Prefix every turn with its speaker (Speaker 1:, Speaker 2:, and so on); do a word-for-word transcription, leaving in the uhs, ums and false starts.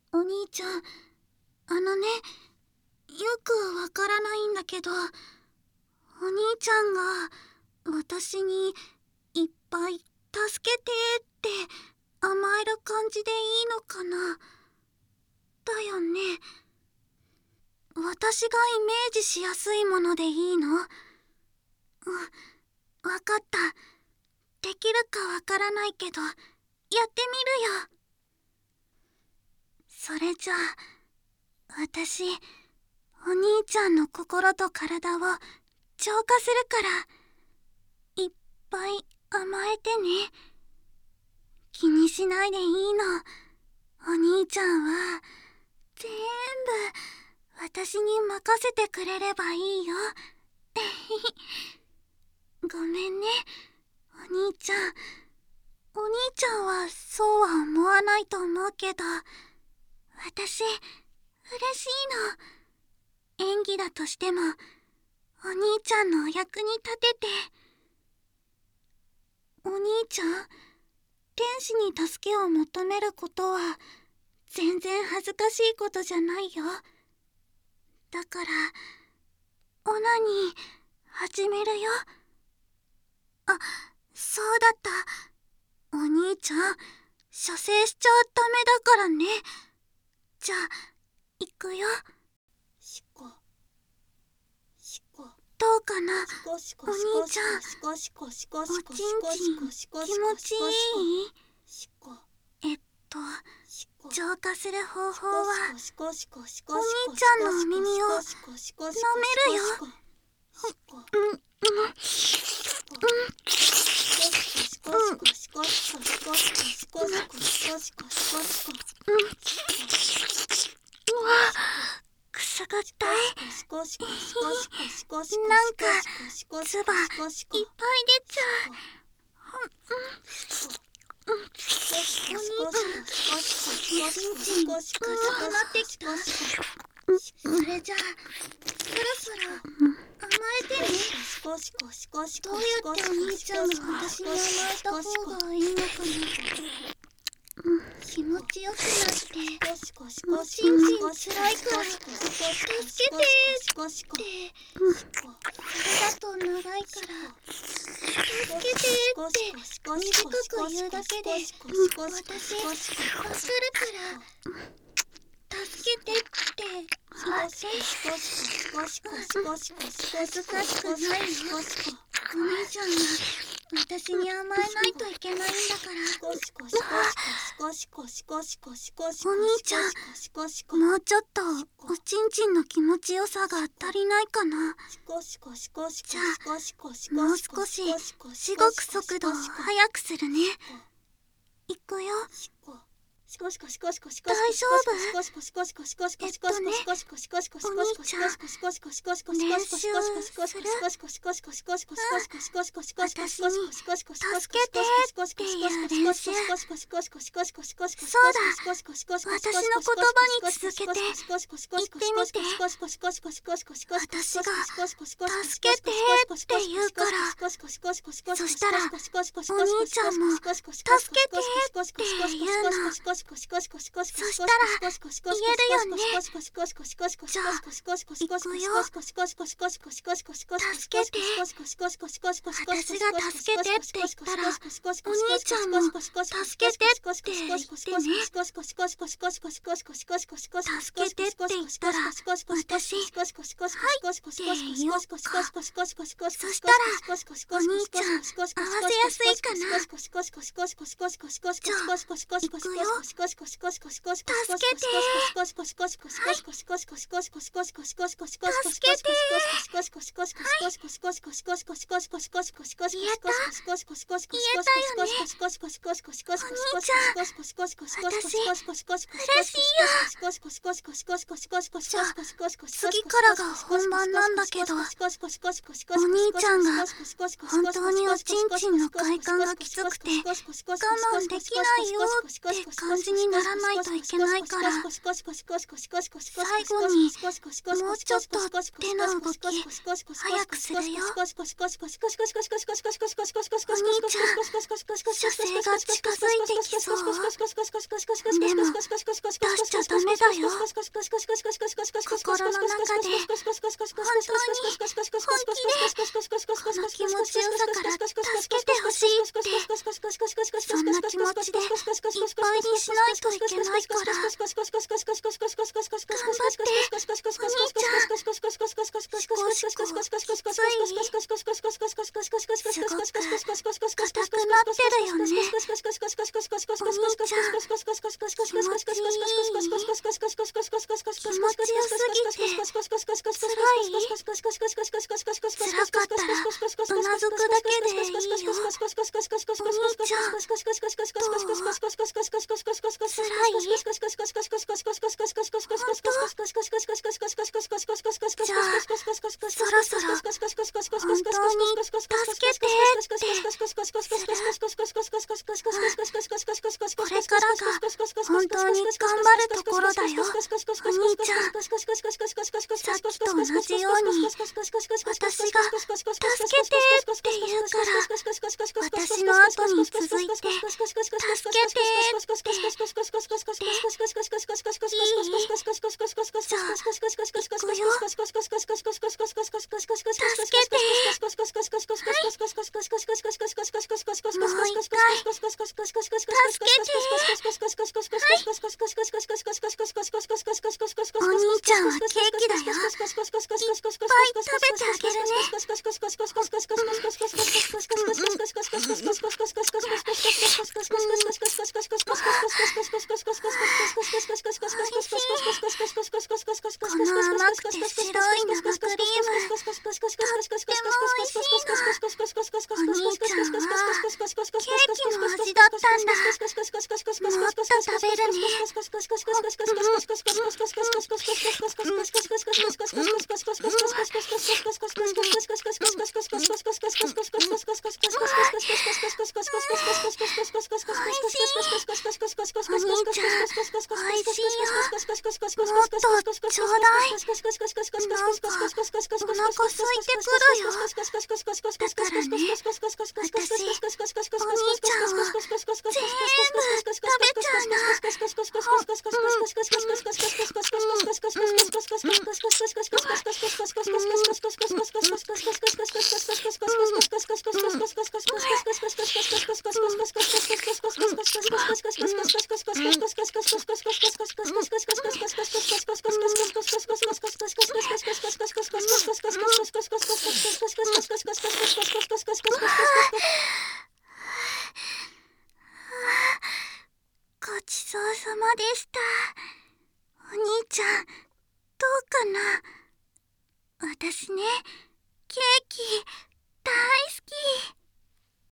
Speaker 1: お兄ちゃん、あのね、よくわからないんだけど、お兄ちゃんが私にいっぱい助けてって甘える感じでいいのかな。だよね。私がイメージしやすいものでいいの？うん、わかった。できるかわからないけど、やってみるよ。それじゃあ、私、お兄ちゃんの心と体を浄化するから、いっぱい甘えてね。気にしないでいいの。お兄ちゃんは、全部、私に任せてくれればいいよ。ごめんね、お兄ちゃん。お兄ちゃんはそうは思わないと思うけど、私、嬉しいの。演技だとしても、お兄ちゃんのお役に立てて。お兄ちゃん、天使に助けを求めることは、全然恥ずかしいことじゃないよ。だから、オナニー、始めるよ。あ、そうだった。お兄ちゃん、射精しちゃダメだからね。じゃあ、行くよ。
Speaker 2: しこしこ
Speaker 1: どうかな、お兄ちゃん。おちんちん、気持ちいい？えっと、浄化する方法は、お兄ちゃんのお耳を舐めるよ。うん、うん、うん。うわ、くすぐったい。なんか、唾いっぱい出ちゃう。お兄ちゃん、おちんちん、うまくなってきた。それじゃあ、そろそろ甘えてね。どうやってお兄ちゃんが私に甘えた方がいいのかな。気持ちよくなって、おちんちんつらいから、助けてーって、それだと長いから、助けてーって短く言うだけで、私、わかるから、助けてって言って、恥ずかしくないの？お兄ちゃんが私に甘えないといけないんだから。お兄ちゃん、もうちょっとおちんちんの気持ちよさが足りないかな。じゃあ、もう少ししごく速度を速くするね。いくよ。大丈夫？えっとね、お兄ちゃん、練習する？私に助けてっていう練習。そうだ、私の言葉に続けて言ってみて。私が助けてって言うから、そしたらお兄ちゃんも助けてって言うの。そしたら言えるよね。じゃあ、いくよ。助けて。私が助けてって言ったら、お兄ちゃんも助けてって言ってね。助けてって言ったら、私、はいって言おうか。そしたら、お兄ちゃん、合わせやすいかな。じゃあ、いくよ。助けて。はい。言えたよね。お兄ちゃん、私、嬉しいよ。じゃあ、次からが本番なんだけど、お兄ちゃんが本当におちんちんの快感がきつくて我慢できないよって感じにならないといけないから、最後にもうちょっと手の動き早くするよ。お兄ちゃん、射精が近づいてきそう。でも出しちゃダメだよ。心の中で本当に本気でこの気持ちよさから助けてほしいって、そんな気持ちでいっぱいにしないといけないから、頑張ってお兄ちゃん。しこしこきつい、すごく硬くなってるよね。お兄ちゃん、気持ちいい。気持ちよすぎてつらい？つらかったらうなずくだけでいいよ。お兄ちゃん、どう？つらい？本当？じゃあそろそろ本当に助けてって。これからが本当に頑張るところだよ。お兄ちゃん、さっきと同じように私が助けてって言うから、私の後に続いて助けてって言っていい？じゃあ行くよ。助けて。もう一回助けて。お兄ちゃんはケーキだよ。いっぱい食べてあげるね。この甘くて白い生クリーム、とっても美味しいの。お兄ちゃんはケーキの味だったんだ。もっと食べるね。ちょうだい。なんかお腹空いてくるよ。だからね、私お兄ちゃんを全部食べちゃうな。ごちそうさまでした。お兄ちゃん、どうかな？私ね、ケーキ